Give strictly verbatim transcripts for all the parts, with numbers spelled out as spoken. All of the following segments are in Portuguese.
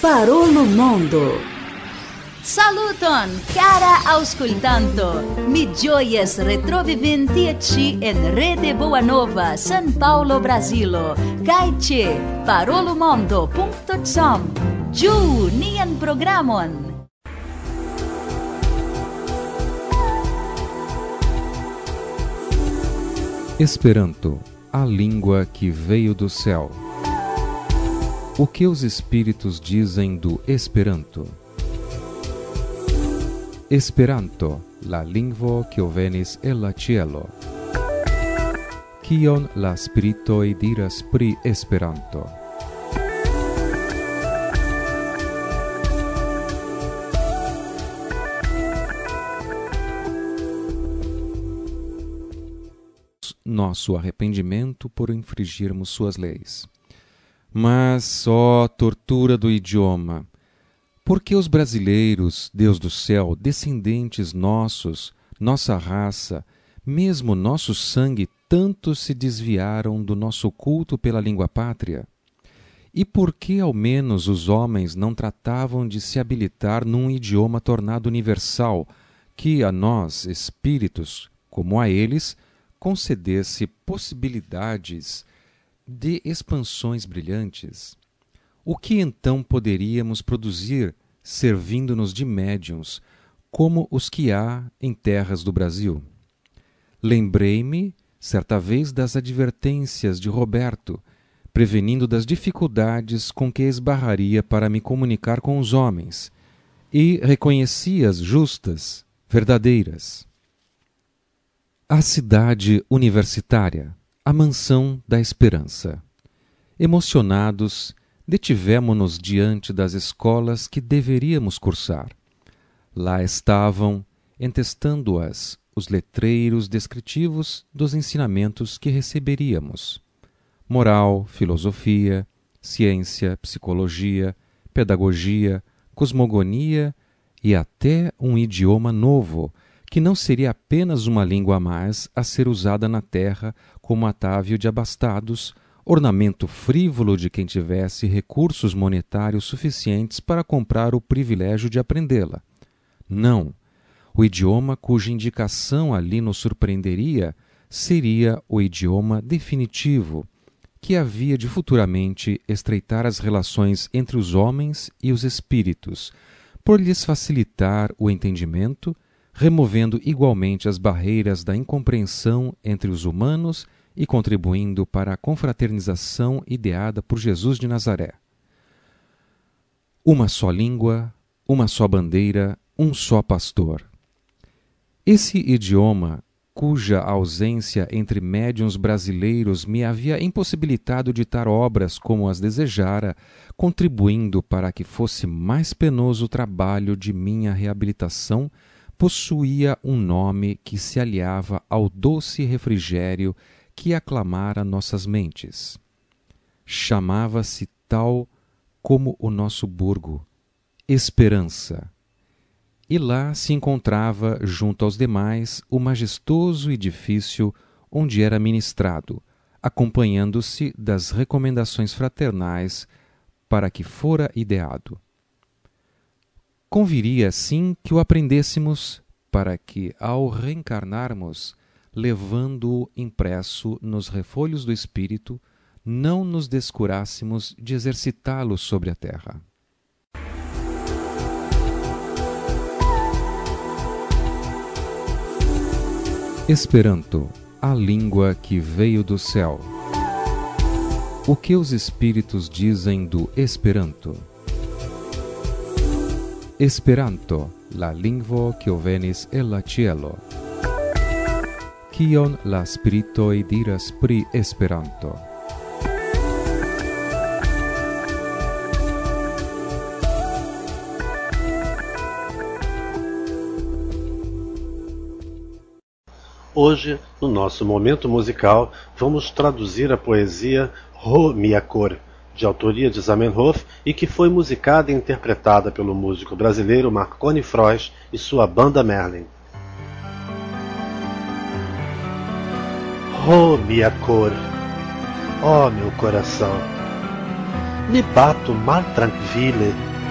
Parolo Mondo. Saluton, cara auscultanto. Mi gioies retrovivintiaci en Rede Boa Nova, San Paulo, Brasilo. Kai ce parolomondo punto com. Giu nian programon. Esperanto, a língua que veio do céu. O que os espíritos dizem do Esperanto? Esperanto, la lingvo kiu venis el la cielo. Kion la spiritoj diras pri Esperanto? Nosso arrependimento por infringirmos suas leis. Mas, ó tortura do idioma, por que os brasileiros, Deus do céu, descendentes nossos, nossa raça, mesmo nosso sangue, tanto se desviaram do nosso culto pela língua pátria? E por que ao menos os homens não tratavam de se habilitar num idioma tornado universal, que a nós, espíritos, como a eles, concedesse possibilidades de expansões brilhantes? O que então poderíamos produzir servindo-nos de médiuns, como os que há em terras do Brasil? Lembrei-me, certa vez, das advertências de Roberto, prevenindo das dificuldades com que esbarraria para me comunicar com os homens, e reconheci-as justas, verdadeiras. A cidade universitária, a mansão da esperança. Emocionados, detivemo-nos diante das escolas que deveríamos cursar. Lá estavam, entestando-as, os letreiros descritivos dos ensinamentos que receberíamos. Moral, filosofia, ciência, psicologia, pedagogia, cosmogonia e até um idioma novo, que não seria apenas uma língua a mais a ser usada na terra como atávio de abastados, ornamento frívolo de quem tivesse recursos monetários suficientes para comprar o privilégio de aprendê-la. Não, o idioma cuja indicação ali nos surpreenderia seria o idioma definitivo, que havia de futuramente estreitar as relações entre os homens e os espíritos, por lhes facilitar o entendimento, removendo igualmente as barreiras da incompreensão entre os humanos e contribuindo para a confraternização ideada por Jesus de Nazaré. Uma só língua, uma só bandeira, um só pastor. Esse idioma, cuja ausência entre médiuns brasileiros me havia impossibilitado ditar obras como as desejara, contribuindo para que fosse mais penoso o trabalho de minha reabilitação, possuía um nome que se aliava ao doce refrigério que aclamara nossas mentes. Chamava-se tal como o nosso burgo, Esperança. E lá se encontrava, junto aos demais, o majestoso edifício onde era ministrado, acompanhando-se das recomendações fraternais para que fora ideado. Conviria, assim, que o aprendêssemos, para que, ao reencarnarmos, levando-o impresso nos refolhos do espírito, não nos descurássemos de exercitá-lo sobre a terra. Esperanto, a língua que veio do céu. O que os espíritos dizem do Esperanto? Esperanto, la lingvo kiu venis el la cielo. Kion la spiritoj diras pri Esperanto? Hoje, no nosso momento musical, vamos traduzir a poesia Ho Mia Cor, de autoria de Zamenhof e que foi musicada e interpretada pelo músico brasileiro Marconi Frois e sua banda Merlin. Oh, minha cor, oh, meu coração, me bato mal tranquille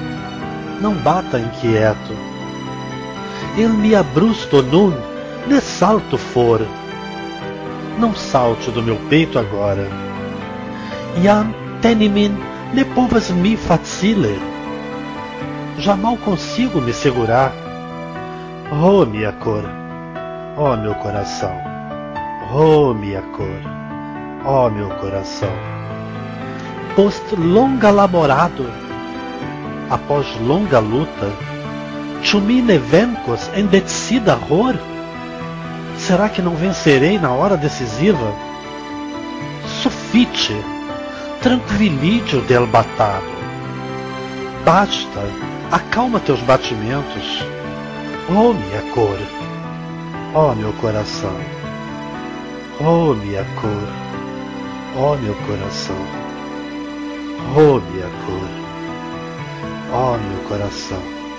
não bata inquieto. Il mia brusto nun ne salto for. Não salte do meu peito agora. Iam tenimin ne povas mi facile. Já mal consigo me segurar. Oh, minha cor, oh, meu coração. Oh, minha cor, oh, meu coração. Post longa laborado, após longa luta, ĉu mi ne venkos en decida hor? Será que não vencerei na hora decisiva? Sufiĉe, tranquilidio del batado. Basta, acalma teus batimentos. Oh, minha cor, oh, meu coração. Oh, minha cor, oh, meu coração. Oh, minha cor, oh, meu coração.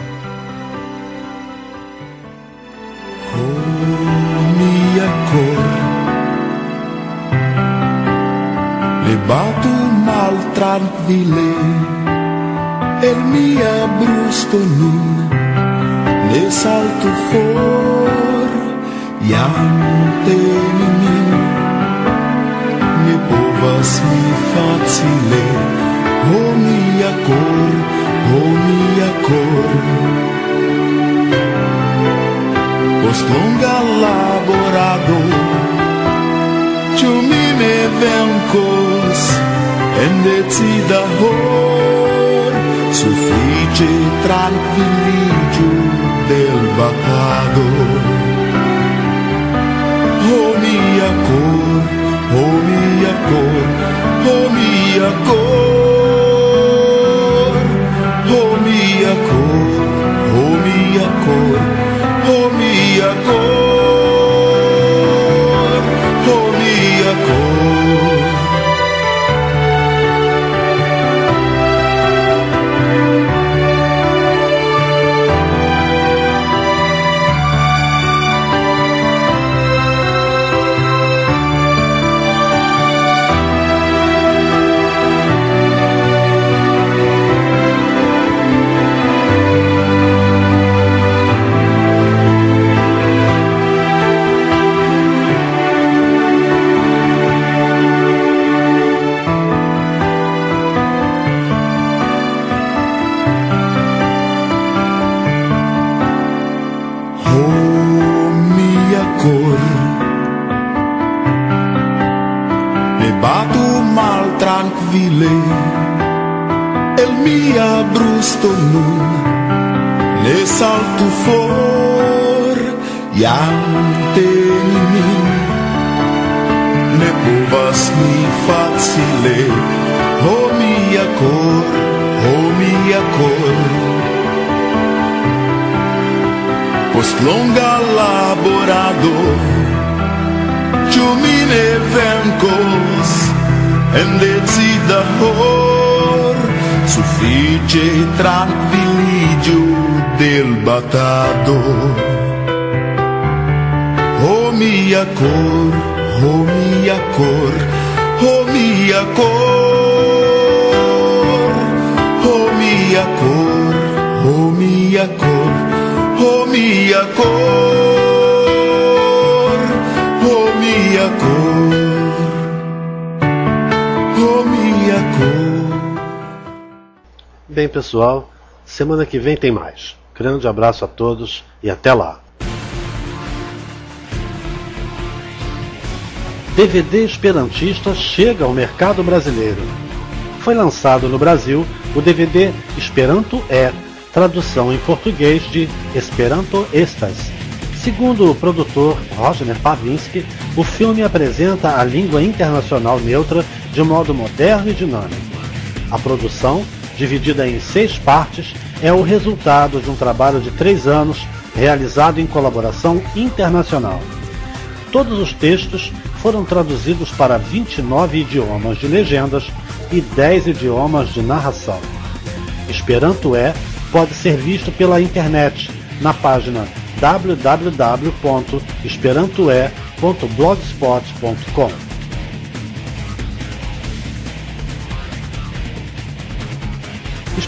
Oh, minha cor, le bato mal tranquille, el mia brusto nun, le salto for, iam tenimin, ne povas mi facile. Oh, minha cor, oh, minha cor. Post longa laborado, ĉu mi ne venkos en decida hor? Sufiĉe trankviliĝu del batado. Oh, mia cor, oh, mia cor, oh, mia cor. Oh, mia cor, oh, mia cor, oh, mia cor, oh, mia cor. El mia brusto nun ne salto for, iam tenimin, ne povas mi facile. Oh, mia cor, oh, mia cor. Post longa laborado, ĉu mi ne venkos en decida hor? Sufiĉe trankviliĝu del batado. Oh, mia cor, oh, mia cor, oh, mia cor, oh, mia cor, oh, mia cor, oh, mia cor, oh, mia cor. Bem, pessoal, semana que vem tem mais. Grande abraço a todos e até lá. D V D esperantista chega ao mercado brasileiro. Foi lançado no Brasil o D V D Esperanto é, tradução em português de Esperanto estas. Segundo o produtor Roger Pawinski, o filme apresenta a língua internacional neutra de modo moderno e dinâmico. A produção, dividida em seis partes, é o resultado de um trabalho de três anos realizado em colaboração internacional. Todos os textos foram traduzidos para vinte e nove idiomas de legendas e dez idiomas de narração. Esperanto é pode ser visto pela internet na página w w w ponto esperantoe ponto blogspot ponto com.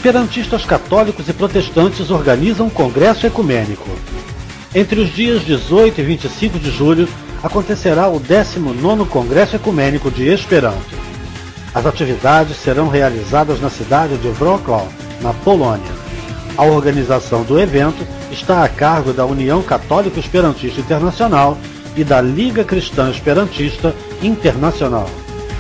esperantistas católicos e protestantes organizam um congresso ecumênico. Entre os dias dezoito e vinte e cinco de julho acontecerá o décimo nono Congresso Ecumênico de Esperanto. As atividades serão realizadas na cidade de Wrocław, na Polônia. A organização do evento está a cargo da União Católica Esperantista Internacional e da Liga Cristã Esperantista Internacional.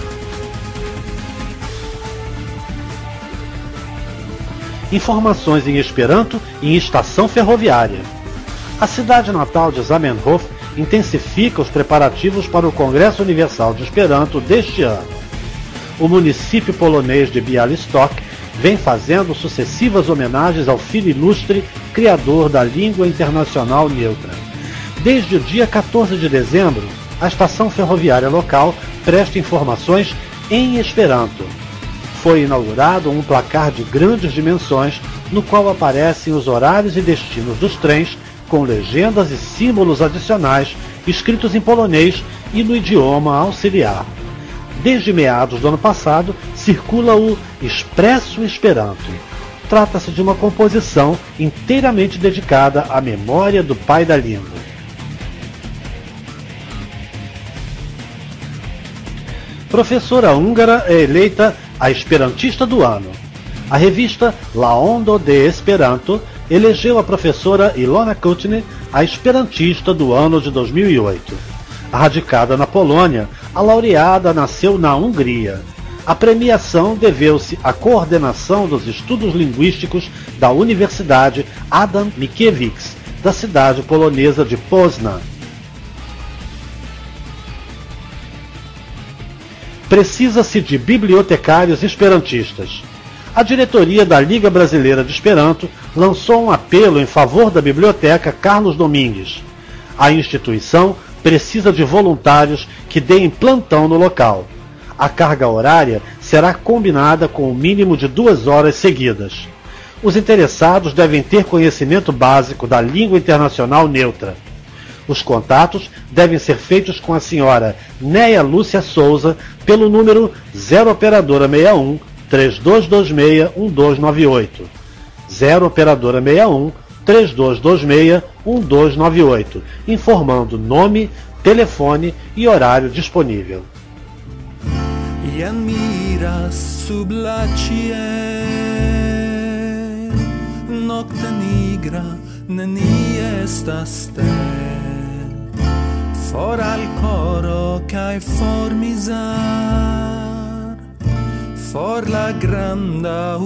Informações em Esperanto e em estação ferroviária. A cidade natal de Zamenhof intensifica os preparativos para o Congresso Universal de Esperanto deste ano. O município polonês de Białystok vem fazendo sucessivas homenagens ao filho ilustre, criador da língua internacional neutra. Desde o dia quatorze de dezembro, a estação ferroviária local presta informações em Esperanto. Foi inaugurado um placar de grandes dimensões, no qual aparecem os horários e destinos dos trens, com legendas e símbolos adicionais escritos em polonês e no idioma auxiliar. Desde meados do ano passado, circula o Expresso Esperanto. Trata-se de uma composição inteiramente dedicada à memória do pai da língua. Professora húngara é eleita a Esperantista do Ano. A revista La Ondo de Esperanto elegeu a professora Ilona Kutny a Esperantista do Ano de dois mil e oito. Radicada na Polônia, a laureada nasceu na Hungria. A premiação deveu-se à coordenação dos estudos linguísticos da Universidade Adam Mickiewicz, da cidade polonesa de Poznań. Precisa-se de bibliotecários esperantistas. A diretoria da Liga Brasileira de Esperanto lançou um apelo em favor da Biblioteca Carlos Domingues. A instituição precisa de voluntários que deem plantão no local. A carga horária será combinada com o mínimo de duas horas seguidas. Os interessados devem ter conhecimento básico da língua internacional neutra. Os contatos devem ser feitos com a senhora Néia Lúcia Souza pelo número zero operadora sessenta e um, três dois dois seis, um dois nove oito. zero operadora sessenta e um, três dois dois seis, um dois nove oito, informando nome, telefone e horário disponível. Jen miras sub la ciel, nocte nigra nenie estas tel, for al coro cae for mizar, for la granda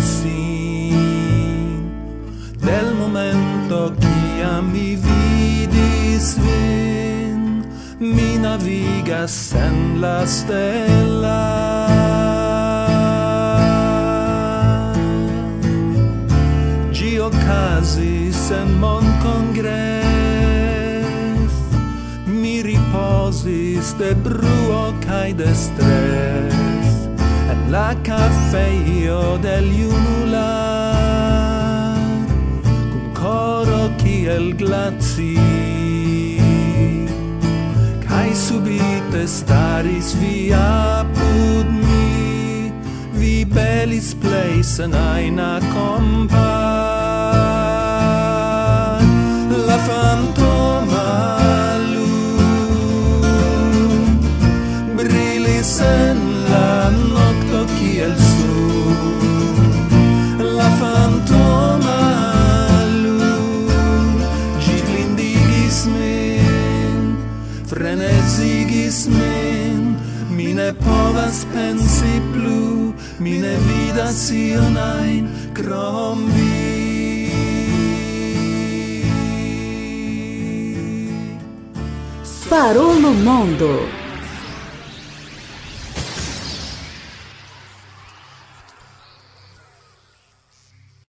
ursin, del momento ciam mi vidis vin, mi navigas en la stella. Gi okazis en Montcongress, mi riposis de bruo cae de stress, en la cafeio del junular, cum coro kiel glaci. Subite staris vi apud mi, vi belis pleis en aina compar. La fantoma lum brilis en la nocto kiel sun. La fantoma lum gi blindigis min, frenezigis min, mi ne povas pensi plu, mi ne vidas ion ajn krom vi. Parou no Mundo.